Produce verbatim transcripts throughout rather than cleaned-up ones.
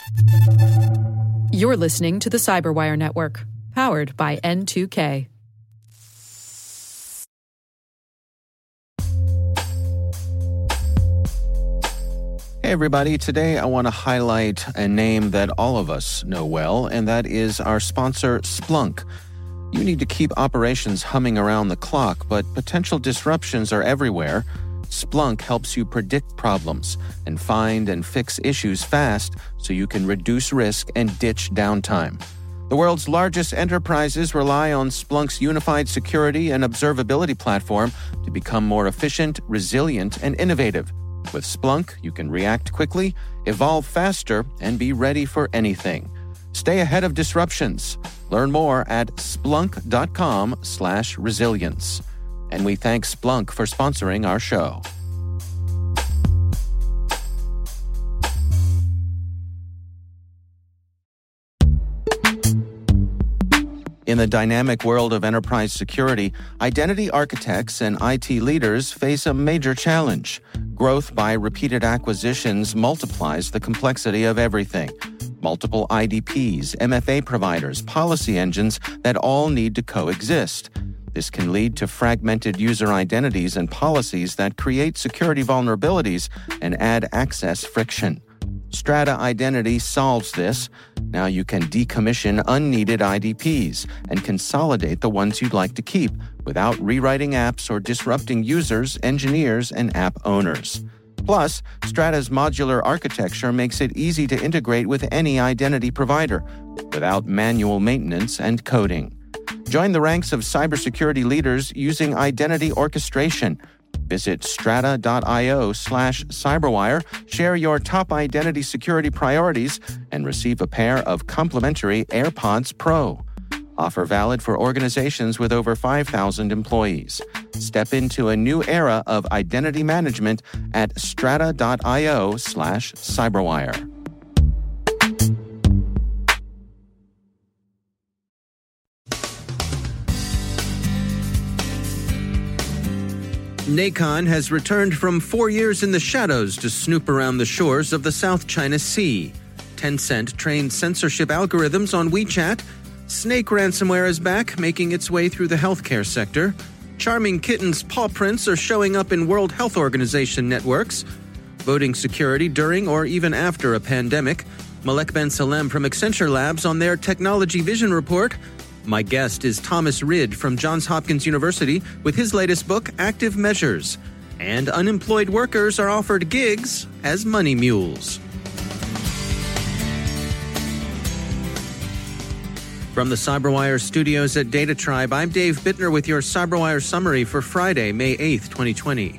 You're listening to the Cyberwire Network, powered by N two K. Hey everybody, today I want to highlight a name that all of us know well, and that is our sponsor, Splunk. You need to keep operations humming around the clock, but potential disruptions are everywhere. Splunk helps you predict problems and find and fix issues fast so you can reduce risk and ditch downtime. The world's largest enterprises rely on Splunk's unified security and observability platform to become more efficient, resilient, and innovative. With Splunk, you can react quickly, evolve faster, and be ready for anything. Stay ahead of disruptions. Learn more at splunk.com slash resilience. And we thank Splunk for sponsoring our show. In the dynamic world of enterprise security, identity architects and I T leaders face a major challenge. Growth by repeated acquisitions multiplies the complexity of everything. Multiple I D Ps, M F A providers, policy engines that all need to coexist. This can lead to fragmented user identities and policies that create security vulnerabilities and add access friction. Strata Identity solves this. Now you can decommission unneeded I D Ps and consolidate the ones you'd like to keep without rewriting apps or disrupting users, engineers, and app owners. Plus, Strata's modular architecture makes it easy to integrate with any identity provider without manual maintenance and coding. Join the ranks of cybersecurity leaders using identity orchestration. Visit strata.io slash cyberwire, share your top identity security priorities, and receive a pair of complimentary AirPods Pro. Offer valid for organizations with over five thousand employees. Step into a new era of identity management at strata.io slash cyberwire. Nacon has returned from four years in the shadows to snoop around the shores of the South China Sea. Tencent trained censorship algorithms on WeChat. Snake ransomware is back, making its way through the healthcare sector. Charming kittens' paw prints are showing up in World Health Organization networks. Voting security during or even after a pandemic. Malek Ben Salem from Accenture Labs on their Technology Vision Report. My guest is Thomas Rid from Johns Hopkins University with his latest book, Active Measures. And unemployed workers are offered gigs as money mules. From the Cyberwire studios at Data Tribe, I'm Dave Bittner with your Cyberwire summary for Friday, May eighth, twenty twenty.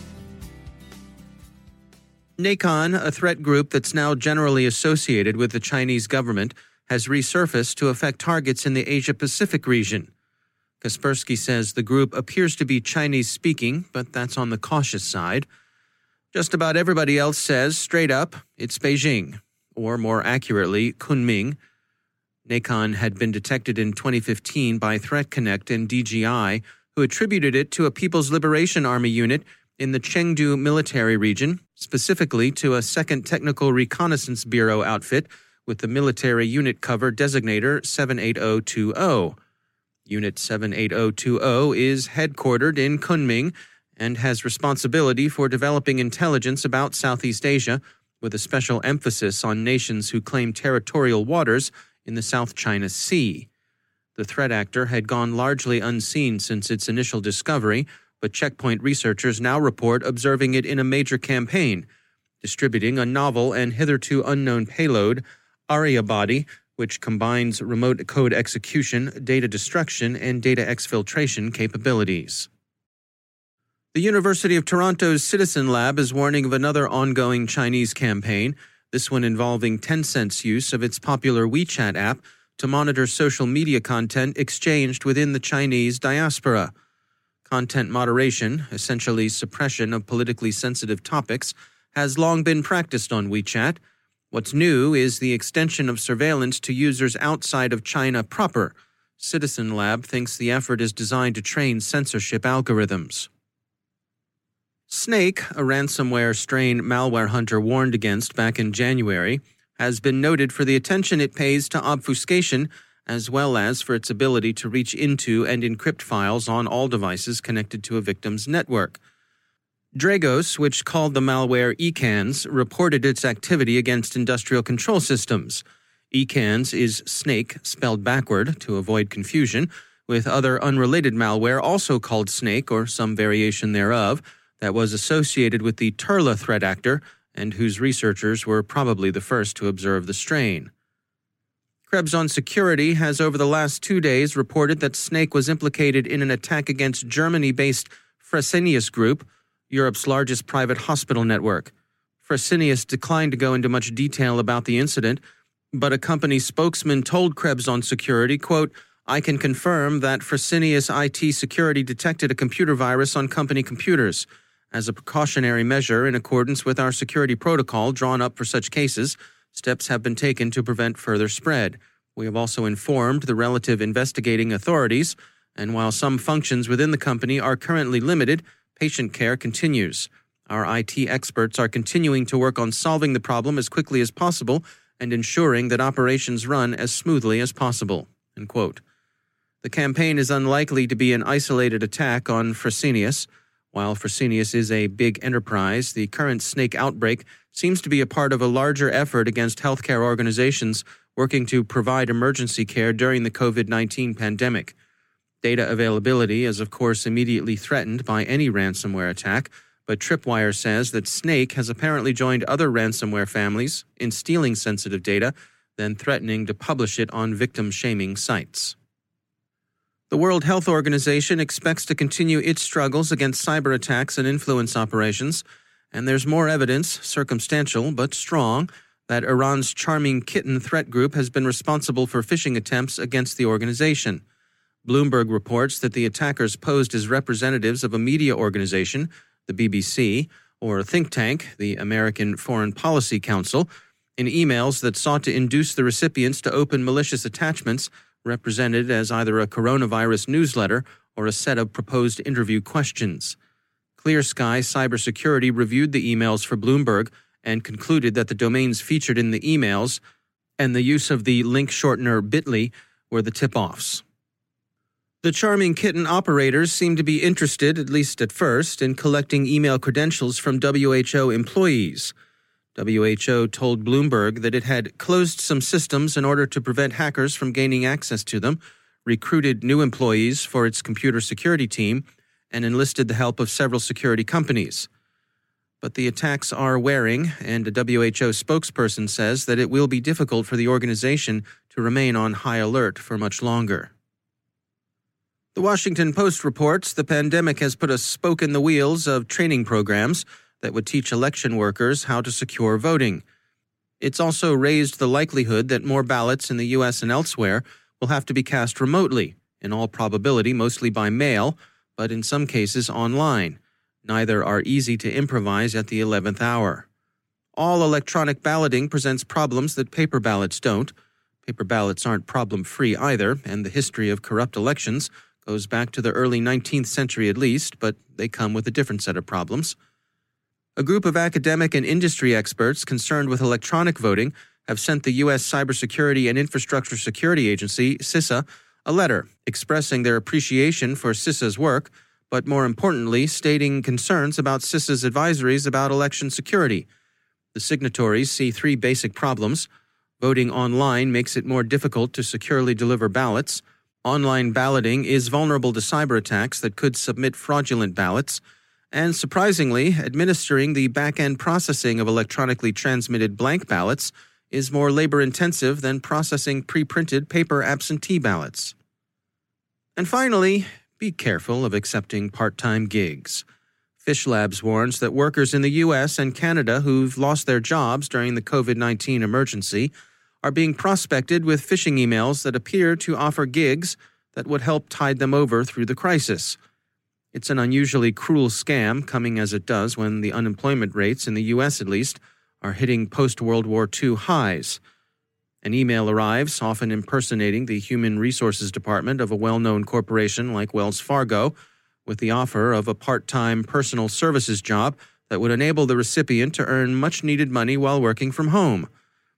Nacon, a threat group that's now generally associated with the Chinese government, has resurfaced to affect targets in the Asia-Pacific region. Kaspersky says the group appears to be Chinese-speaking, but that's on the cautious side. Just about everybody else says, straight up, it's Beijing, or more accurately, Kunming. Nacon had been detected in twenty fifteen by Threat Connect and D G I, who attributed it to a People's Liberation Army unit in the Chengdu military region, specifically to a second Technical Reconnaissance Bureau outfit with the military unit cover designator seven eight zero two zero. Unit seven eight zero two zero is headquartered in Kunming and has responsibility for developing intelligence about Southeast Asia, with a special emphasis on nations who claim territorial waters in the South China Sea. The threat actor had gone largely unseen since its initial discovery, but Checkpoint researchers now report observing it in a major campaign, distributing a novel and hitherto unknown payload, AriaBody, which combines remote code execution, data destruction, and data exfiltration capabilities. The University of Toronto's Citizen Lab is warning of another ongoing Chinese campaign, this one involving Tencent's use of its popular WeChat app to monitor social media content exchanged within the Chinese diaspora. Content moderation, essentially suppression of politically sensitive topics, has long been practiced on WeChat. What's new is the extension of surveillance to users outside of China proper. Citizen Lab thinks the effort is designed to train censorship algorithms. Snake, a ransomware strain Malware Hunter warned against back in January, has been noted for the attention it pays to obfuscation, as well as for its ability to reach into and encrypt files on all devices connected to a victim's network. Dragos, which called the malware ECANS, reported its activity against industrial control systems. ECANS is snake, spelled backward, to avoid confusion, with other unrelated malware also called snake or some variation thereof that was associated with the Turla threat actor and whose researchers were probably the first to observe the strain. Krebs on Security has over the last two days reported that Snake was implicated in an attack against Germany-based Fresenius Group, Europe's largest private hospital network. Fresenius declined to go into much detail about the incident, but a company spokesman told Krebs on Security, quote, "I can confirm that Fresenius I T Security detected a computer virus on company computers. As a precautionary measure in accordance with our security protocol drawn up for such cases, steps have been taken to prevent further spread. We have also informed the relative investigating authorities, and while some functions within the company are currently limited, patient care continues. Our I T experts are continuing to work on solving the problem as quickly as possible and ensuring that operations run as smoothly as possible." End quote. The campaign is unlikely to be an isolated attack on Fresenius. While Fresenius is a big enterprise, the current snake outbreak seems to be a part of a larger effort against healthcare organizations working to provide emergency care during the COVID nineteen pandemic. Data availability is, of course, immediately threatened by any ransomware attack, but Tripwire says that Snake has apparently joined other ransomware families in stealing sensitive data, then threatening to publish it on victim-shaming sites. The World Health Organization expects to continue its struggles against cyber attacks and influence operations, and there's more evidence, circumstantial but strong, that Iran's Charming Kitten threat group has been responsible for phishing attempts against the organization. Bloomberg reports that the attackers posed as representatives of a media organization, the B B C, or a think tank, the American Foreign Policy Council, in emails that sought to induce the recipients to open malicious attachments represented as either a coronavirus newsletter or a set of proposed interview questions. Clear Sky Cybersecurity reviewed the emails for Bloomberg and concluded that the domains featured in the emails and the use of the link shortener bit.ly were the tip-offs. The Charming Kitten operators seem to be interested, at least at first, in collecting email credentials from W H O employees. W H O told Bloomberg that it had closed some systems in order to prevent hackers from gaining access to them, recruited new employees for its computer security team, and enlisted the help of several security companies. But the attacks are wearing, and a W H O spokesperson says that it will be difficult for the organization to remain on high alert for much longer. The Washington Post reports the pandemic has put a spoke in the wheels of training programs that would teach election workers how to secure voting. It's also raised the likelihood that more ballots in the U S and elsewhere will have to be cast remotely, in all probability mostly by mail, but in some cases online. Neither are easy to improvise at the eleventh hour. All electronic balloting presents problems that paper ballots don't. Paper ballots aren't problem-free either, and the history of corrupt elections goes back to the early nineteenth century at least, but they come with a different set of problems. A group of academic and industry experts concerned with electronic voting have sent the U S Cybersecurity and Infrastructure Security Agency, CISA, a letter expressing their appreciation for CISA's work, but more importantly, stating concerns about CISA's advisories about election security. The signatories see three basic problems. Voting online makes it more difficult to securely deliver ballots. Online balloting is vulnerable to cyber attacks that could submit fraudulent ballots. And surprisingly, administering the back-end processing of electronically transmitted blank ballots is more labor-intensive than processing pre-printed paper absentee ballots. And finally, be careful of accepting part-time gigs. Fish Labs warns that workers in the U S and Canada who've lost their jobs during the COVID nineteen emergency are being prospected with phishing emails that appear to offer gigs that would help tide them over through the crisis. It's an unusually cruel scam, coming as it does when the unemployment rates, in the U S at least, are hitting post-World War Two highs. An email arrives, often impersonating the human resources department of a well-known corporation like Wells Fargo, with the offer of a part-time personal services job that would enable the recipient to earn much-needed money while working from home.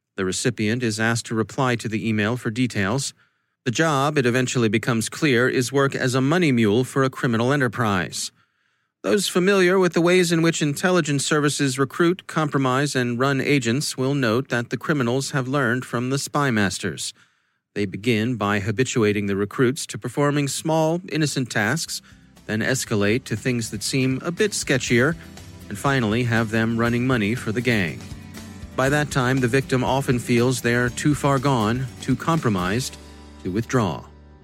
The recipient is asked to reply to the email for details. The job, it eventually becomes clear, is work as a money mule for a criminal enterprise. Those familiar with the ways in which intelligence services recruit, compromise, and run agents will note that the criminals have learned from the spy masters. They begin by habituating the recruits to performing small, innocent tasks, then escalate to things that seem a bit sketchier, and finally have them running money for the gang. By that time, the victim often feels they're too far gone, too compromised, to withdraw.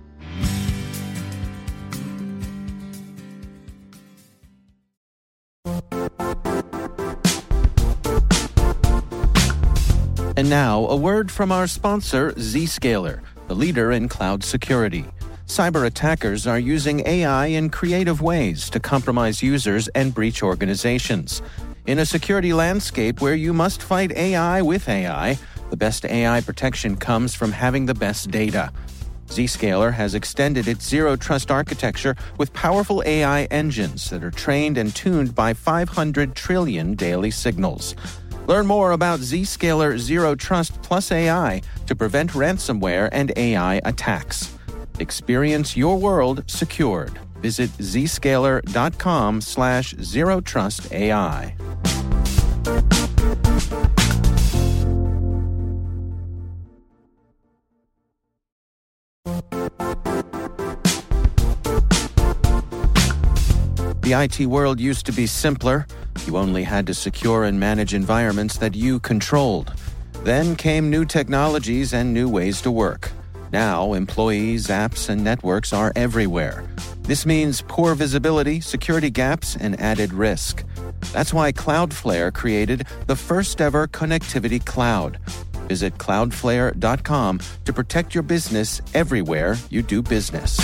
And now, a word from our sponsor, Zscaler, the leader in cloud security. Cyber attackers are using A I in creative ways to compromise users and breach organizations. In a security landscape where you must fight A I with A I, the best A I protection comes from having the best data. Zscaler has extended its zero-trust architecture with powerful A I engines that are trained and tuned by five hundred trillion daily signals. Learn more about Zscaler Zero Trust Plus A I to prevent ransomware and A I attacks. Experience your world secured. Visit zscaler.com slash zero trust AI. The I T world used to be simpler. You only had to secure and manage environments that you controlled. Then came new technologies and new ways to work. Now, employees, apps, and networks are everywhere. This means poor visibility, security gaps, and added risk. That's why Cloudflare created the first-ever connectivity cloud. Visit cloudflare dot com to protect your business everywhere you do business.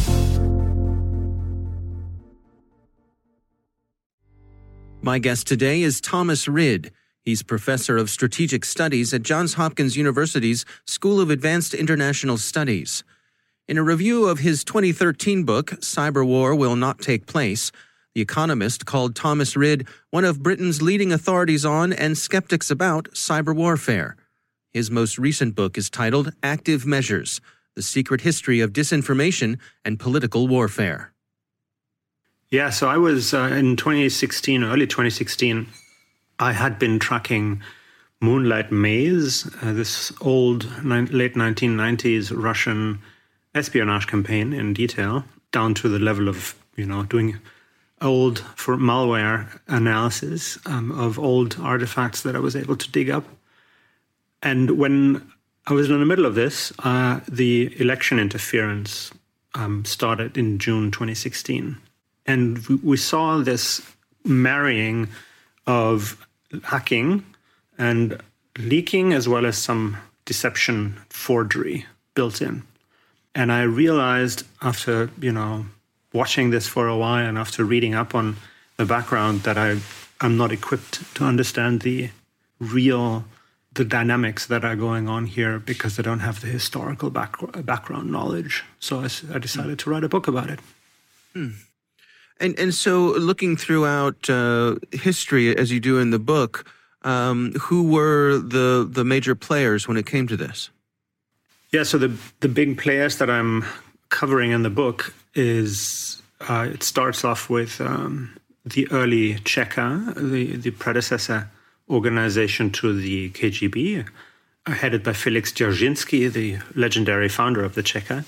My guest today is Thomas Rid. He's professor of strategic studies at Johns Hopkins University's School of Advanced International Studies. In a review of his twenty thirteen book, Cyber War Will Not Take Place, The Economist called Thomas Rid one of Britain's leading authorities on and skeptics about cyber warfare. His most recent book is titled Active Measures: The Secret History of Disinformation and Political Warfare. Yeah, so I was uh, in twenty sixteen, early twenty sixteen, I had been tracking Moonlight Maze, uh, this old ni- late nineteen nineties Russian espionage campaign in detail, down to the level of, you know, doing old for malware analysis um, of old artifacts that I was able to dig up. And when I was in the middle of this, uh, the election interference um, started in June twenty sixteen. And we saw this marrying of hacking and leaking, as well as some deception forgery built in. And I realized after, you know, watching this for a while and after reading up on the background that I, I'm not equipped to understand the real, the dynamics that are going on here because I don't have the historical back, background knowledge. So I, I decided to write a book about it. Hmm. And and so looking throughout uh, history, as you do in the book, um, who were the the major players when it came to this? Yeah, so the the big players that I'm covering in the book is, uh, it starts off with um, the early Cheka, the, the predecessor organization to the K G B, headed by Felix Dzerzhinsky, the legendary founder of the Cheka.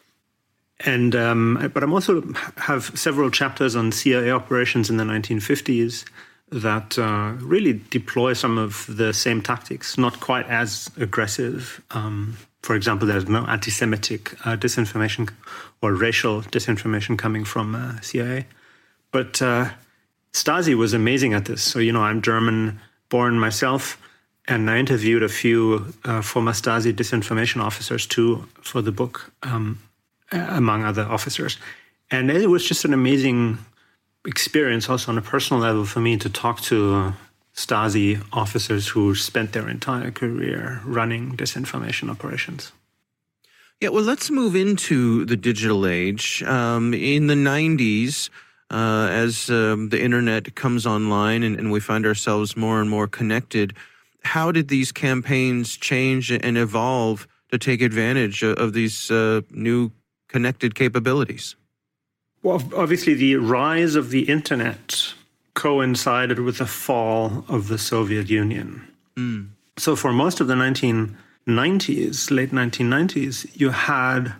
And um, but I'm also have several chapters on C I A operations in the nineteen fifties that uh, really deploy some of the same tactics, not quite as aggressive. Um, for example, there's no anti-Semitic uh, disinformation or racial disinformation coming from uh, C I A. But uh, Stasi was amazing at this. So, you know, I'm German-born myself, and I interviewed a few uh, former Stasi disinformation officers too for the book. Um, among other officers. And it was just an amazing experience also on a personal level for me to talk to uh, Stasi officers who spent their entire career running disinformation operations. Yeah, well, let's move into the digital age. Um, in the nineties, uh, as um, the internet comes online and, and we find ourselves more and more connected, how did these campaigns change and evolve to take advantage of these uh, new connected capabilities? Well, obviously, the rise of the internet coincided with the fall of the Soviet Union. Mm. So for most of the nineteen nineties, late nineteen nineties, you had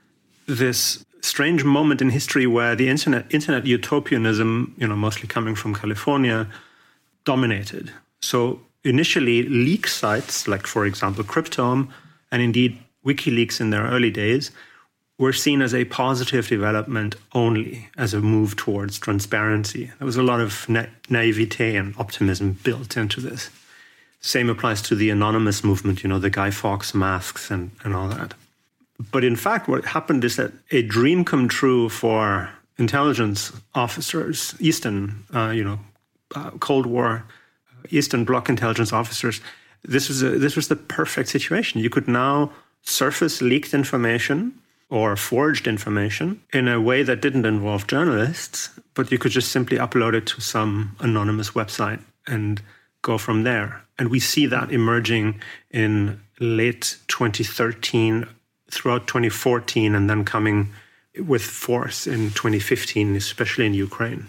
this strange moment in history where the internet, internet utopianism, you know, mostly coming from California, dominated. So initially, leak sites, like, for example, Cryptome, and indeed WikiLeaks in their early days, were seen as a positive development only, as a move towards transparency. There was a lot of na- naivete and optimism built into this. Same applies to the anonymous movement, you know, the Guy Fawkes masks and, and all that. But in fact, what happened is that a dream come true for intelligence officers, Eastern, uh, you know, uh, Cold War, Eastern Bloc intelligence officers, this was a, this was the perfect situation. You could now surface leaked information or forged information in a way that didn't involve journalists, but you could just simply upload it to some anonymous website and go from there. And we see that emerging in late twenty thirteen, throughout twenty fourteen, and then coming with force in twenty fifteen, especially in Ukraine.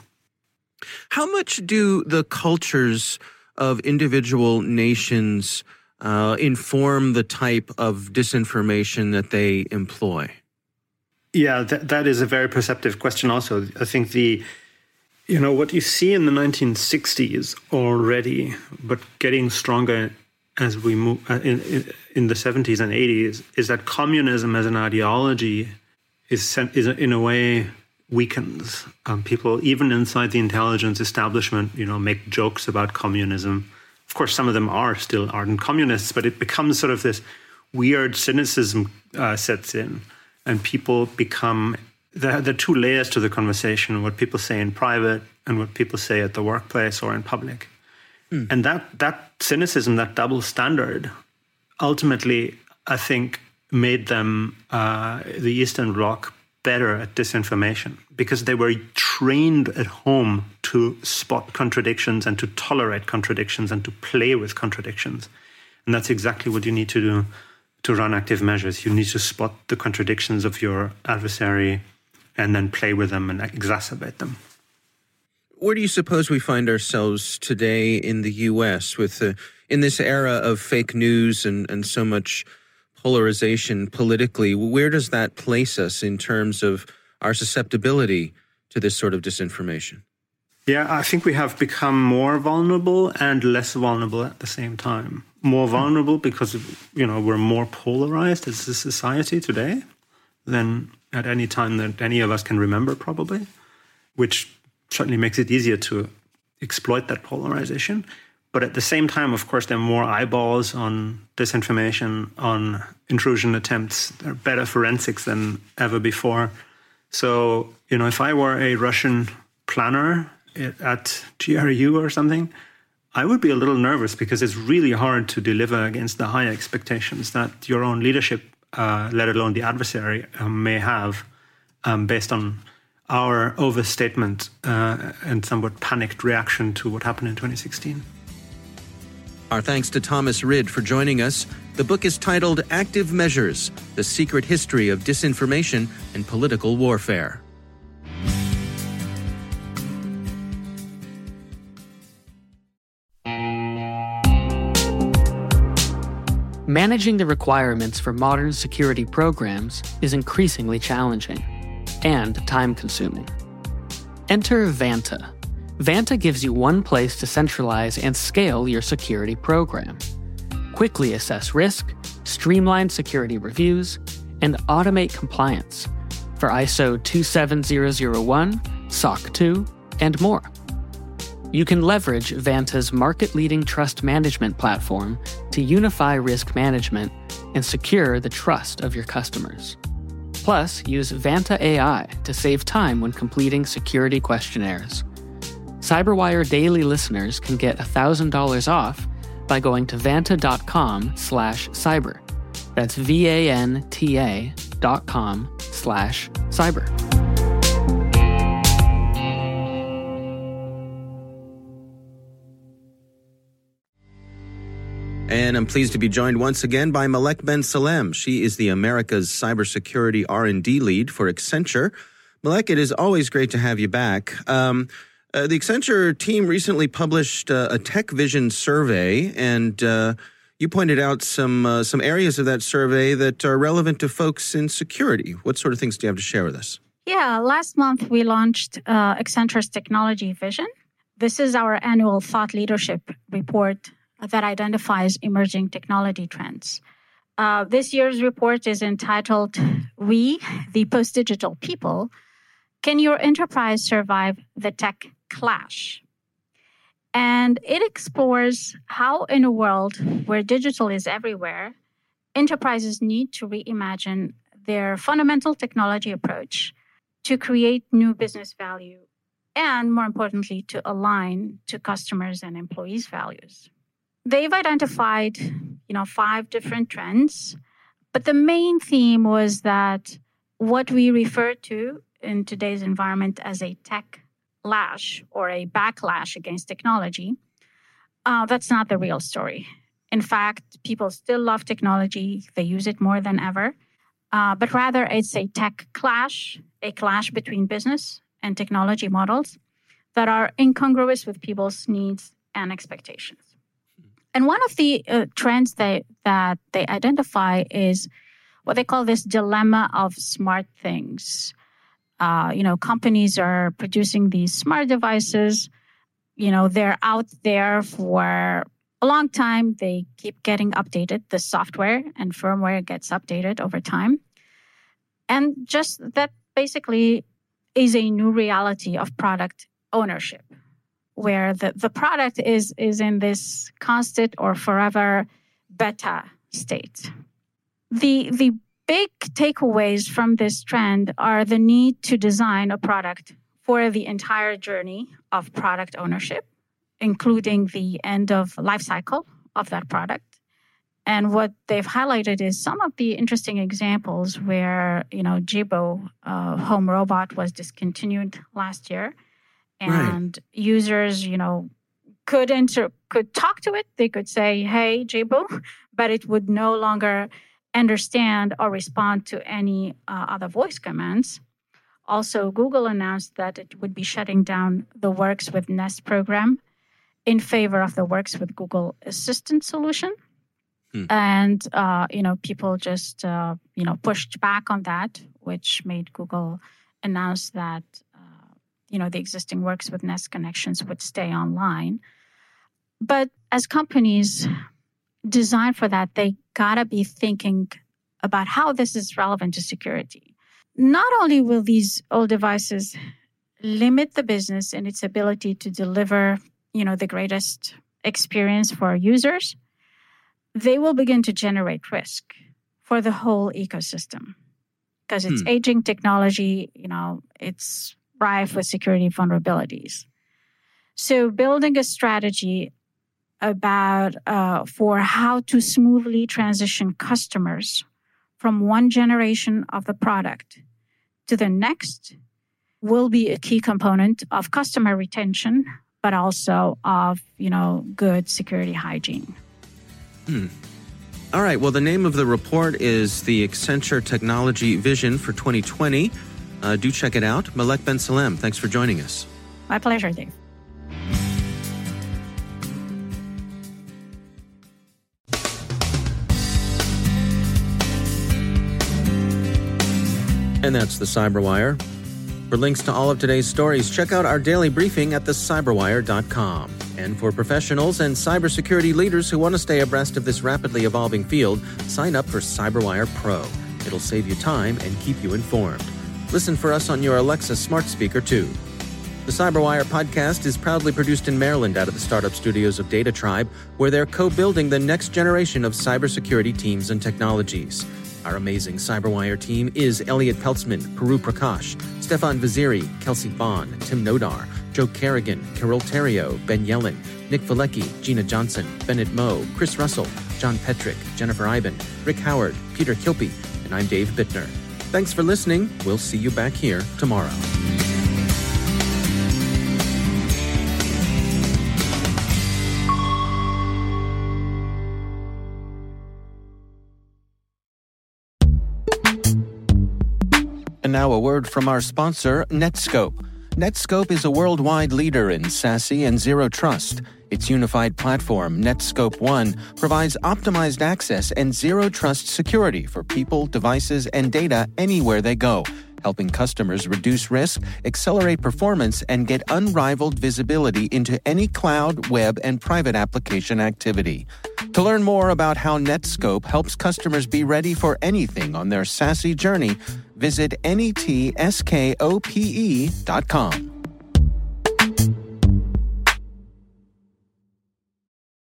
How much do the cultures of individual nations uh, inform the type of disinformation that they employ? Yeah, that, that is a very perceptive question also. I think the, you know, what you see in the nineteen sixties already, but getting stronger as we move uh, in, in, in the seventies and eighties, is that communism as an ideology is, is in a way weakens. Um, people, even inside the intelligence establishment, you know, make jokes about communism. Of course, some of them are still ardent communists, but it becomes sort of this weird cynicism uh, sets in. And people become, there are two layers to the conversation, what people say in private and what people say at the workplace or in public. Mm. And that that cynicism, that double standard, ultimately, I think, made them, uh, the Eastern Bloc, better at disinformation because they were trained at home to spot contradictions and to tolerate contradictions and to play with contradictions. And that's exactly what you need to do to run active measures. You need to spot the contradictions of your adversary and then play with them and exacerbate them. Where do you suppose we find ourselves today in the U S with uh, in this era of fake news and, and so much polarization politically? Where does that place us in terms of our susceptibility to this sort of disinformation? Yeah, I think we have become more vulnerable and less vulnerable at the same time. More vulnerable because, you know, we're more polarized as a society today than at any time that any of us can remember, probably, which certainly makes it easier to exploit that polarization. But at the same time, of course, there are more eyeballs on disinformation, on intrusion attempts. There are better forensics than ever before. So, you know, if I were a Russian planner at G R U or something, I would be a little nervous because it's really hard to deliver against the high expectations that your own leadership, uh, let alone the adversary, um, may have um, based on our overstatement uh, and somewhat panicked reaction to what happened in twenty sixteen. Our thanks to Thomas Rid for joining us. The book is titled Active Measures: The Secret History of Disinformation and Political Warfare. Managing the requirements for modern security programs is increasingly challenging and time-consuming. Enter Vanta. Vanta gives you one place to centralize and scale your security program. Quickly assess risk, streamline security reviews, and automate compliance for I S O two seven zero zero one, S O C two, and more. You can leverage Vanta's market-leading trust management platform to unify risk management and secure the trust of your customers. Plus, use Vanta A I to save time when completing security questionnaires. CyberWire Daily listeners can get one thousand dollars off by going to vanta.com slash cyber. That's V-A-N-T-A dot com slash cyber. And I'm pleased to be joined once again by Malek Ben Salem. She is the America's Cybersecurity R and D lead for Accenture. Malek, it is always great to have you back. Um, uh, the Accenture team recently published uh, a Tech Vision survey, and uh, you pointed out some uh, some areas of that survey that are relevant to folks in security. What sort of things do you have to share with us? Yeah, last month we launched uh, Accenture's Technology Vision. This is our annual thought leadership report that identifies emerging technology trends. Uh, this year's report is entitled, We, the Post-Digital People, Can Your Enterprise Survive the Tech Clash? And it explores how in a world where digital is everywhere, enterprises need to reimagine their fundamental technology approach to create new business value and, more importantly, to align to customers' and employees' values. They've identified, you know, five different trends, but the main theme was that what we refer to in today's environment as a tech lash or a backlash against technology, uh, that's not the real story. In fact, people still love technology. They use it more than ever, uh, but rather it's a tech clash, a clash between business and technology models that are incongruous with people's needs and expectations. And one of the uh, trends they, that they identify is what they call this dilemma of smart things. Uh, you know, companies are producing these smart devices. You know, they're out there for a long time. They keep getting updated. The software and firmware gets updated over time. And just that basically is a new reality of product ownership, where the, the product is, is in this constant or forever beta state. The, the big takeaways from this trend are the need to design a product for the entire journey of product ownership, including the end of life cycle of that product. And what they've highlighted is some of the interesting examples where, you know, Jibo, uh, home robot, was discontinued last year. And right. users, you know, could enter, could talk to it. They could say, hey, Jibo, but it would no longer understand or respond to any uh, other voice commands. Also, Google announced that it would be shutting down the Works with Nest program in favor of the Works with Google Assistant solution. Hmm. And, uh, you know, people just, uh, you know, pushed back on that, which made Google announce that you know, the existing Works with Nest connections would stay online. But as companies design for that, they gotta be thinking about how this is relevant to security. Not only will these old devices limit the business in its ability to deliver, you know, the greatest experience for our users, they will begin to generate risk for the whole ecosystem. Because it's hmm. aging technology, you know, it's rife with security vulnerabilities. So building a strategy about uh, for how to smoothly transition customers from one generation of the product to the next will be a key component of customer retention, but also of, you know, good security hygiene. Hmm. All right. Well, the name of the report is the Accenture Technology Vision for twenty twenty. Uh, do check it out. Malek Ben Salem, thanks for joining us. My pleasure, Dave. And that's the Cyberwire. For links to all of today's stories, check out our daily briefing at the cyberwire dot com. And for professionals and cybersecurity leaders who want to stay abreast of this rapidly evolving field, sign up for Cyberwire Pro. It'll save you time and keep you informed. Listen for us on your Alexa smart speaker, too. The Cyberwire podcast is proudly produced in Maryland out of the startup studios of Data Tribe, where they're co-building the next generation of cybersecurity teams and technologies. Our amazing Cyberwire team is Elliot Peltzman, Puru Prakash, Stefan Vaziri, Kelsey Bond, Tim Nodar, Joe Kerrigan, Carol Terrio, Ben Yellen, Nick Valecki, Gina Johnson, Bennett Moe, Chris Russell, John Petrick, Jennifer Iben, Rick Howard, Peter Kilpie, and I'm Dave Bittner. Thanks for listening. We'll see you back here tomorrow. And now a word from our sponsor, Netskope. Netskope is a worldwide leader in SASE and Zero Trust. Its unified platform, Netskope One, provides optimized access and Zero Trust security for people, devices, and data anywhere they go, helping customers reduce risk, accelerate performance, and get unrivaled visibility into any cloud, web, and private application activity. To learn more about how Netskope helps customers be ready for anything on their SASE journey, visit netskope dot com.